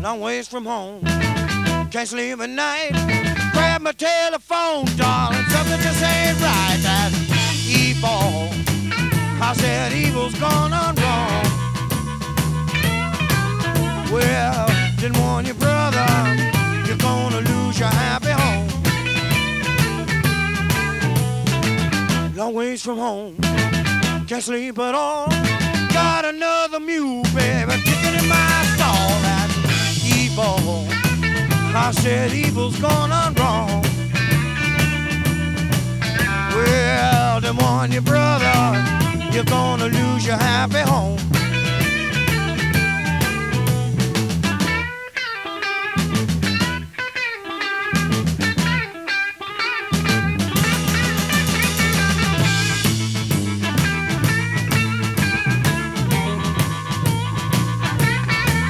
long ways from home. Can't sleep at night. Grab my telephone, darling, something just ain't right. That's evil. I said evil's gone on wrong. Well, didn't warn you, brother, you're gonna lose your happy home. Long ways from home, can't sleep at all. Got another mule, baby, kicking in my stall. That's evil. I said evil's gone on wrong. Well, didn't warn you, brother, you're gonna lose your happy home.